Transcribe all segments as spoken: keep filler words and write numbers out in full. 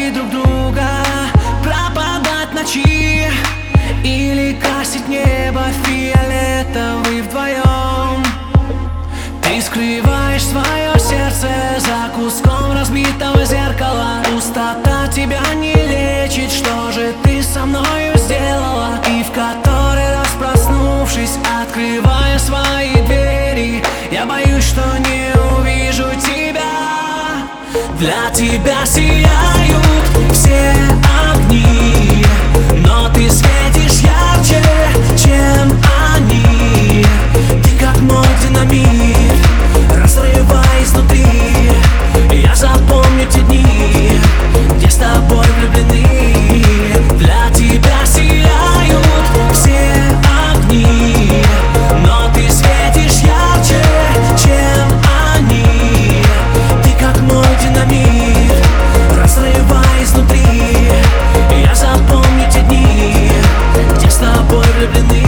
найти друг друга, пропадать в ночи или красить небо фиолетовый вдвоем. Ты скрываешь свое сердце за куском разбитого зеркала. Пустота тебя не лечит, что же ты со мною сделала? И в который раз проснувшись, открывая свои двери, я боюсь, что не увижу тебя. Для тебя сияют все огни, но ты светишь ярче, чем они. Ты как мой динамит, разрывая изнутри. Я запомню те дни, где с тобой влюблены. Для тебя сияют все огни, но ты светишь ярче, чем они. Ты как мой динамит, разрывая изнутри. Я запомню те дни, где с тобой влюблены.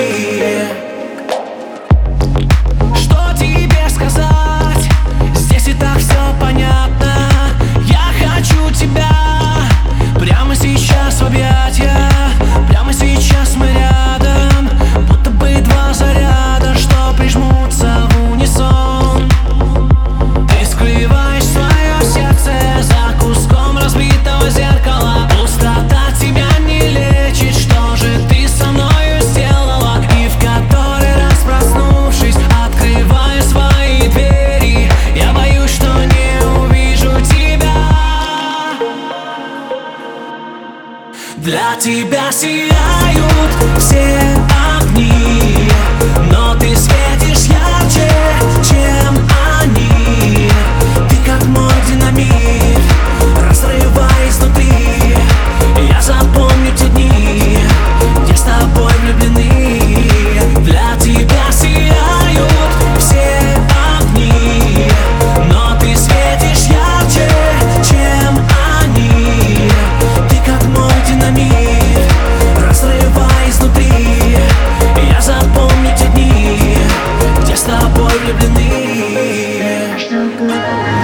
Что тебе сказать? Здесь и так все понятно. Я хочу тебя прямо сейчас в объятия. Прямо сейчас мы рядом, будто бы два заряда, что прижмутся в унисон. Ты скрываешь свое сердце за куском разбитого зеркала. Пустота тебя не лечит, что же ты со мною сделала? И в который раз проснувшись, открывая свои двери, я боюсь, что не увижу тебя. Для тебя сияют все огни, но ты светишь ярче, чем они. Ты как мой динамит, разрывая изнутри. Я запомню те дни, где с тобой влюблены. Для тебя сияют все огни, но ты светишь ярче, чем они. Ты как мой динамит, разрывая изнутри. Я запомню те дни, где с тобой влюблены.